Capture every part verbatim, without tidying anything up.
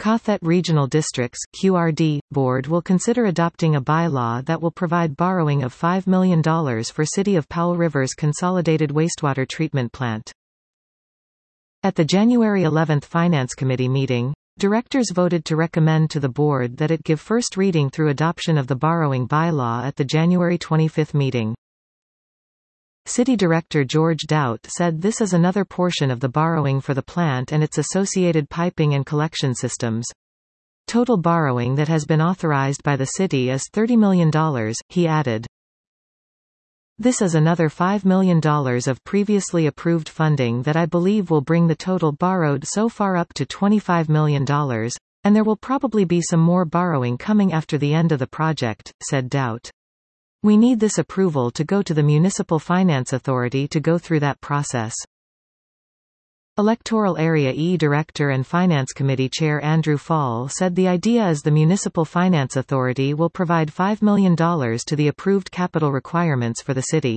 Kathet Regional Districts (Q R D) Board will consider adopting a bylaw that will provide borrowing of five million dollars for City of Powell River's Consolidated Wastewater Treatment Plant. At the January eleventh Finance Committee meeting, directors voted to recommend to the board that it give first reading through adoption of the borrowing bylaw at the January twenty-fifth meeting. City Director George Doubt said this is another portion of the borrowing for the plant and its associated piping and collection systems. Total borrowing that has been authorized by the city is thirty million dollars, he added. This is another five million dollars of previously approved funding that I believe will bring the total borrowed so far up to twenty-five million dollars, and there will probably be some more borrowing coming after the end of the project, said Doubt. We need this approval to go to the Municipal Finance Authority to go through that process. Electoral Area E Director and Finance Committee Chair Andrew Fall said the idea is the Municipal Finance Authority will provide five million dollars to the approved capital requirements for the city.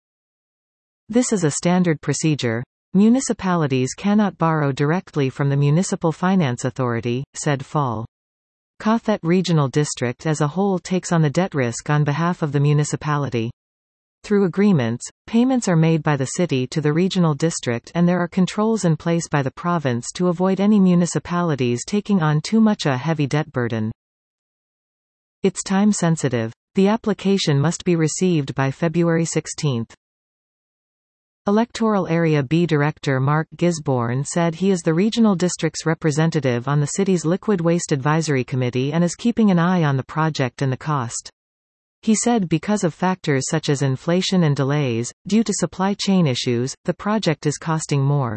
This is a standard procedure. Municipalities cannot borrow directly from the Municipal Finance Authority, said Fall. Kathet Regional District as a whole takes on the debt risk on behalf of the municipality. Through agreements, payments are made by the city to the regional district and there are controls in place by the province to avoid any municipalities taking on too much a heavy debt burden. It's time sensitive. The application must be received by February sixteenth. Electoral Area B Director Mark Gisborne said he is the regional district's representative on the city's Liquid Waste Advisory Committee and is keeping an eye on the project and the cost. He said because of factors such as inflation and delays, due to supply chain issues, the project is costing more.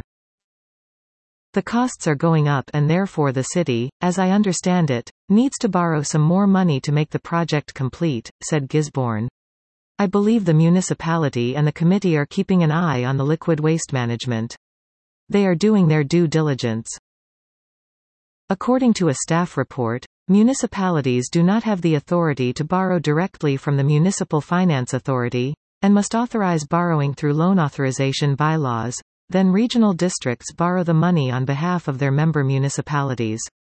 The costs are going up and therefore the city, as I understand it, needs to borrow some more money to make the project complete, said Gisborne. I believe the municipality and the committee are keeping an eye on the liquid waste management. They are doing their due diligence. According to a staff report, municipalities do not have the authority to borrow directly from the Municipal Finance Authority, and must authorize borrowing through loan authorization bylaws, then regional districts borrow the money on behalf of their member municipalities.